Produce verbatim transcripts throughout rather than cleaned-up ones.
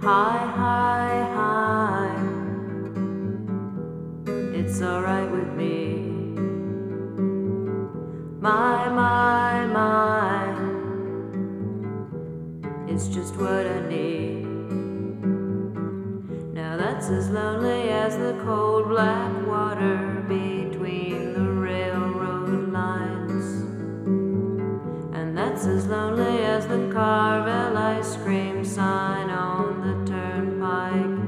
Hi, hi, hi. It's alright with me. My, my, my. It's just what I need. Now that's as lonely as the cold black water between the railroad lines. And that's as lonely as the Carvel ice cream sign on the turnpike.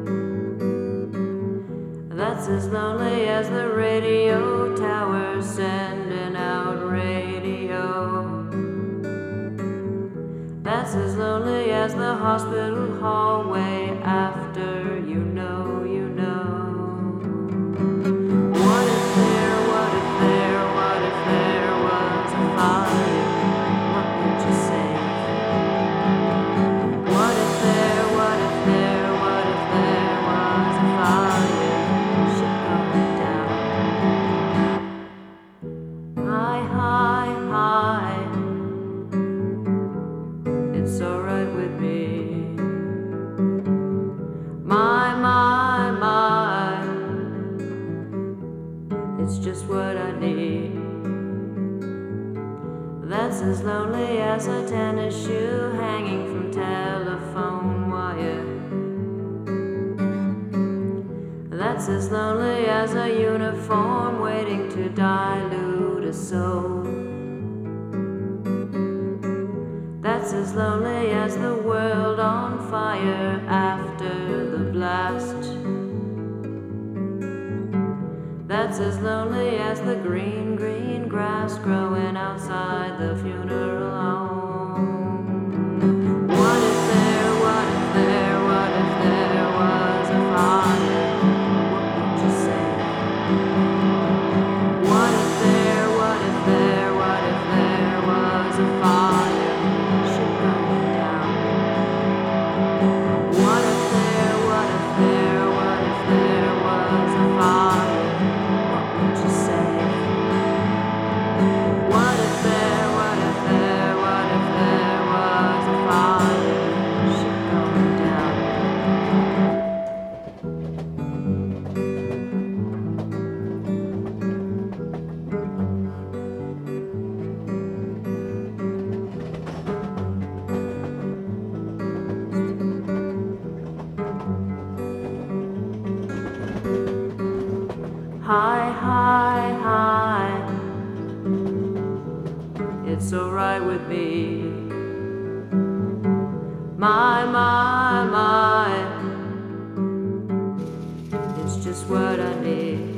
That's as lonely as the radio tower sending out radio. That's as lonely as the hospital hallway after you know, you know. What if there, what if there, what if there was a fire? What would you say? What if there, what if there, what if there was a fire? Shit going down. Hi, hi, hi. It's alright with me. My, my, my. It's just what I need. That's as lonely as a tennis shoe hanging from telephone wire. That's as lonely as a uniform waiting to dilute a soul. That's as lonely as the world on fire after the blast. That's as lonely as the green, green grass growing outside the funeral home. What if there, what if there, what if there was a fire? What would you say? What if there, what if there, what if there was a fire? What if there, what if there, what if there was a fire? What would you say? What if there, what if there, what if there was a fire? Shit going down. Hi, hi, hi. It's alright with me. My, my, my. It's just what I need.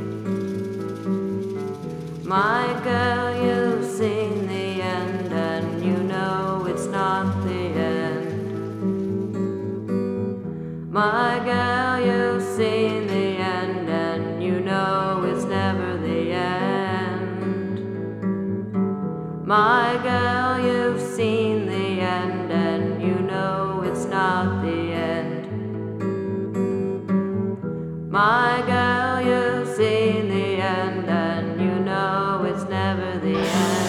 My girl, you've seen the end, and you know it's not the end. My girl, you've seen the end, and you know it's never the end. My girl, you've seen the end, and you know it's not the end. My girl, you've seen the end, and you know it's never the end.